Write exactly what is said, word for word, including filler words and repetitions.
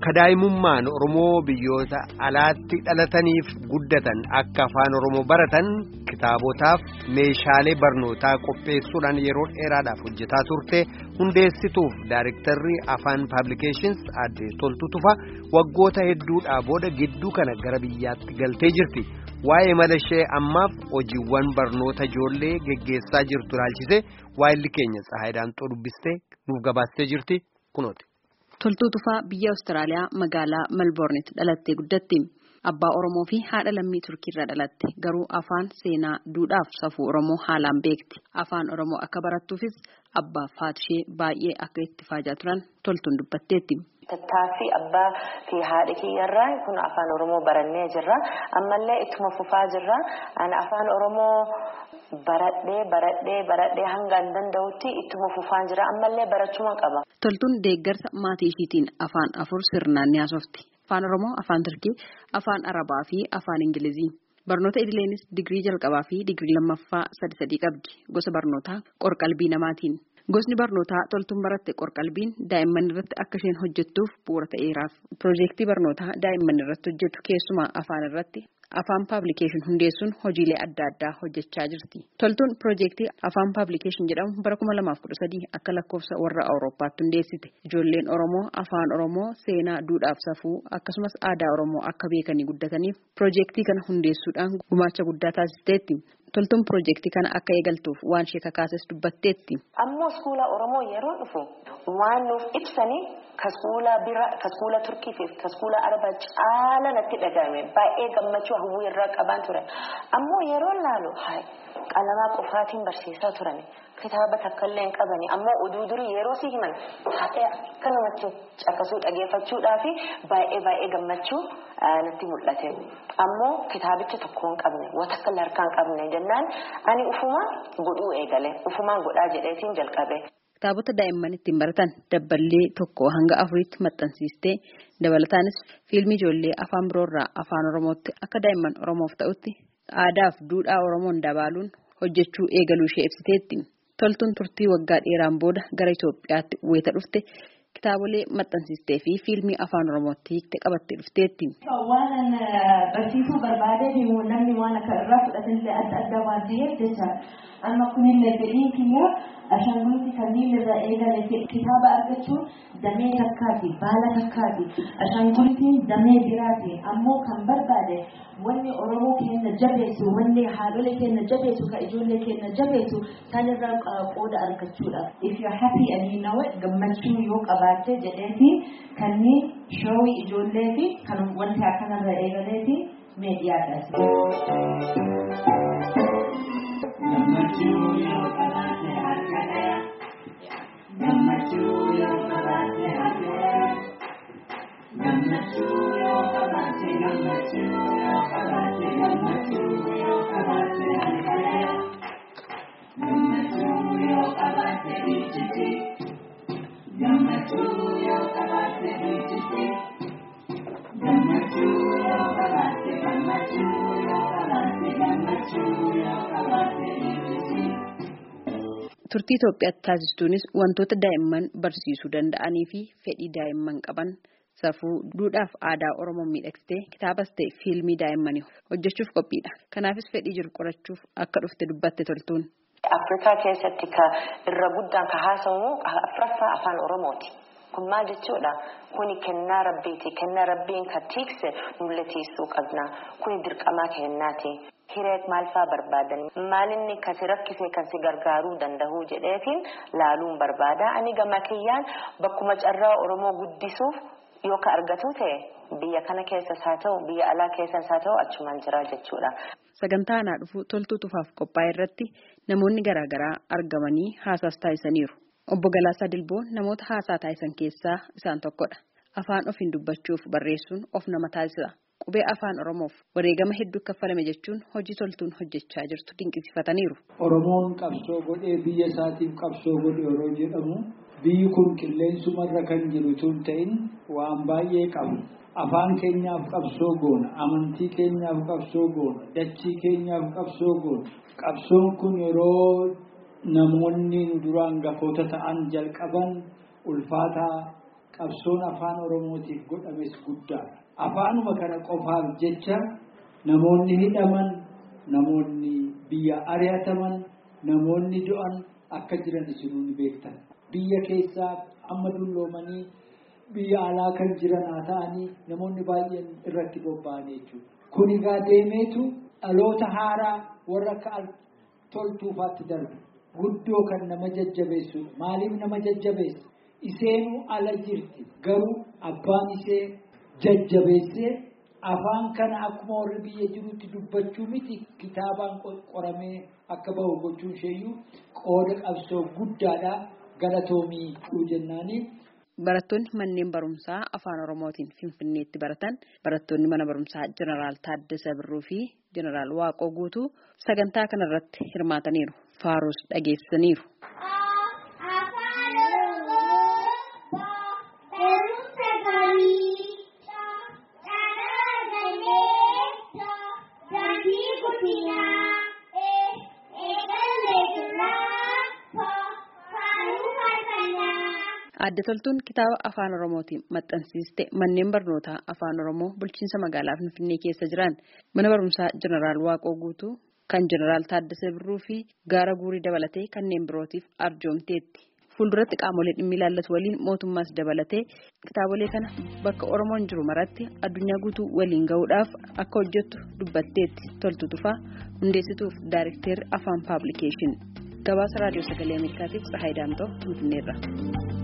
kadaa'imummaan Oromoo biyyoota alaatti dhalataniif guddatan akka afaan Oromoo baratan kitaabotaaf meeshaalee barnootaa qopheessuudhaan yeroo dheeraadhaaf hojjetaa turte hundeessituuf Daarektarri Afaan Publications Aadde Toltuu Tufaa waggoota hedduudhaa booda gidduu kana gara biyyaatti galtee jirti. Waa'ee mala ishee ammaaf hojiiwwan barnoota ijoollee geggeessaa jirtu ilaalchisee waa'illi keenya Tsahaayidaan dubbistee nuuf gabaastee jirti kunooti. Toltuu Tufaa biyya Awustiraaliyaa magaalaa Melbourneetti dhalattee guddatti. Abbaa Oromoo fi haadha lammii Turkiirraa dhalatte. Garuu afaan, seenaa, duudhaaf safuu Oromoo haalaan beekti. Afaan Oromoo akka barattuufis abbaa fi haati ishee baay'ee akka itti faajaa turan Toltuun dubbatteetti. Tattaaffii abbaa fi haadha kiyyarraa kun afaan Oromoo barannee jirra. Ammallee ittuma fufaa jirra. Ani afaan Oromoo baradhee baradhee baradhee hanga hin danda'utti ittuma fufaan jira. Ammallee barachuma qaba. Toltuun deeggarsa maatii ishiitiin afaan afur sirnaan ni haasofti. Afaan Oromoo, afaan Turkii, afaan Arabaa fi afaan Ingilizii. Barnoota idileeniis digirii jalqabaa fi digirii lammaffaa sadi sadii qabdi. Gosa barnootaa qorqalbii namaatiin. Gosni barnootaa Toltuun baratte qorqalbiin daa'imman irratti akka isheen hojjettuuf bu'uura ta'eeraaf. Piroojeektii barnootaa daa'imman irratti hojjettu keessumaa afaan irratti afaan Publication hundeessuun hojiilee adda addaa hojjechaa jirti. Toltuun piroojeektii afaan Publication jedhamu bara kuma lamaaf kudha sadii akka lakkoofsa warra Awurooppaatti hundeessite. Ijoolleen Oromoo afaan Oromoo, seenaa, duudhaaf safuu akkasumas aadaa Oromoo akka beekanii guddataniif piroojeektii kana hundeessuudhaan gumaacha guddaa taasisteetti. Toltuun piroojeektii kana akka eegaltuuf waan ishee kakaases dubbatteetti. Ammoo iskuula Oromoo yeroo dhufu waan nuuf ibsanii kaskuula bira, kaskuula Turkii fi kaskuula Arabaa caala natti dhagahame. Baay'ee gammachuu hawwii irraa qaban ture. Ammoo yeroo laalu qalamaa qofaatiin barsiisaa turani. Kitaaba takkallee hin qabani. Ammoo oduu durii yeroo si himan taatee akkanumatti caqasuu dhageeffachuudhaa fi baay'ee baay'ee gammachuu natti mul'ate. Ammoo kitaabicha tokko hin qabne, waan akka harkaa hin qabne jennaan ani ufuma godhuu eegale. Ufumaan godhaa jedheetiin jalqabe. Kitaabota daa'imman ittiin baratan dabballee tokko hanga afuriitti maxxansiistee dabalataanis fiilmii ijoollee afaan biroorraa afaan Oromootti akka daa'imman Oromoof ta'utti aadaa fi duudhaa Oromoon dabaaluun hojjechuu eegaluu ishee ibsiteetti. Toltuun turtii waggaa dheeraan booda gara Itoophiyaatti wayita dhufte kitaabolee maxxansiistee fi fiilmii afaan Oromootti hiiktee qabattee dhufteetti. Waan barsiisuu barbaadee fi namni waan akka irraa fudhatanillee adda adda waan ta'eef jecha amma kunillee fedhii kiyya ashaangulti kanneen irraa eegale kitaaba argachuun damee takkaati baala takkaati ashaangultiin damee biraati ammoo kan barbaade wanni Oromoo keenya jabeessu wanni haadholee keenya jabeessu ka ijoollee keenya jabeessu kan irraa qooda argachuudha. If you are happy and you know it gammachuu yoo qabaatte jedheeti kanneen showii ijoollee fi kan wanti akkanarra eegaleeti meediyaadhaas. Gammachuu yoo qabaatte harkadha. Gammachuu yoo qabaatte harkadha. Gammachuu yoo qabaatte gammachuu yoo qabaatte gammachuu yoo qabaatte harkadha. Gammachuu yoo qabaatte ijjiti. Gammachuu yoo qabaatte ijjiti. Gammachuu yoo qabaatte gammachuu yoo qabaatte gammachuu yoo qabaatte ijjiti. Turtii Itoophiyaatti taasistuunis wantoota daa'imman barsiisuu danda'anii fi fedhii daa'imman qaban safuu duudhaaf aadaa Oromoo miidhagsitee kitaabas ta'e fiilmii daa'immanii hojjechuuf qophiidha. Kanaafis fedhii jiru qorachuuf akka dhufte dubbatte Toltuun. Afrikaa keessatti ka irra guddaan ka haasawu afraffaa afaan Oromooti. Kun maal jechuudha? Kuni kennaa Rabbiiti. Kennaa Rabbiin ka tiikse nulle tiisuu qabna. Kuni dirqamaa kennaati. Hireek maal fa'aa barbaadan? Maalinni kan si rakkisee kan si gargaaruu danda'u jedheetiin laaluun barbaada. Ani gama kiyyaan bakkuma carraa Oromoo guddisuuf yoo ka argatu ta'e biyya kana keessas haa ta'u biyya alaa keessas haa ta'u achumaan jira jechuudha. Sagantaa aanaa dhufu Toltuu Tufaaf qophaa'e irratti namoonni garaagaraa argamanii haasaas taasisaniiru. Obbo Galaasaa Dilboo namoota haasaa taasisan keessaa isaan tokkodha. Afaan ofiin dubbachuuf barreessuun of nama taasisa. Qubee afaan Oromoof wareegama hedduu kaffalame jechuun hojii Toltuun hojjechaa jirtu dinqisiifataniiru. Oromoon qabsoo godhee biyya isaatiif qabsoo godhe yeroo jedhamu biyyi kun qilleensumarra kan jiru tun ta'in waan baay'ee qabu. Afaan keenyaaf qabsoo goona, amantii keenyaaf qabsoo goona, dachii keenyaaf qabsoo goona. Qabsoon kun yeroo namoonni duraan gafoota ta'an jalqaban ulfaataa qabsoon afaan Oromootiif godhames guddaadha. Afaanuma kana qofaaf jecha namoonni hidhaman, namoonni biyya ari'ataman, namoonni du'an akka jiran isinuu ni beektan. Biyya keessaa amma dulloomanii biyya alaa kan jiran haa ta'anii namoonni baay'een irratti bobba'anii jechuudha. Kun egaa deemeetu dhaloota haaraa warra akka toltuufaatti darbe. Guddoo kan nama jajjabeessudha. Maaliif nama jajjabeessa? Iseenuu ala jirti. Garuu abbaan isee jajjabeessee afaan kana akkuma warri biyya jirutti dubbachuu miti kitaabaan qoramee akka bahu gochuun isheeyyuu qooda qabsoo guddaadha. Galatoomii jennaanii. Barattoonni manneen barumsaa afaan Oromootiin Finfinneetti baratan barattoonni mana barumsaa Jeneraal Taaddasaa Birruu fi Jeneraal Waaqoo Guutuu sagantaa kanarratti hirmaataniiru. Faaruus dhageessisaniiru. Adda toltuun kitaaba afaan Oromootiin maxxansiiste manneen barnootaa afaan Oromoo bulchiinsa magaalaa Finfinnee keessa jiran mana barumsaa Jeneraal Waaqoo Guutuu kan Jeneraal Taaddasaa Birruu fi Gaara Guurii dabalatee kanneen birootiif arjoomteetti. Fuulduratti qaamolee dhimmi ilaallatu waliin mootummaas dabalatee kitaabolee kana bakka Oromoon jiru maratti addunyaa guutuu waliin gahuudhaaf akka hojjettu dubbatteetti. Toltu Tufaa hundeessituuf Daayirekteerri afaan Paablikeeshin. Gabaasa Raadiyoo Sagalee Ameerikaatiif Tsahaay Daamtoo Finfinneerra.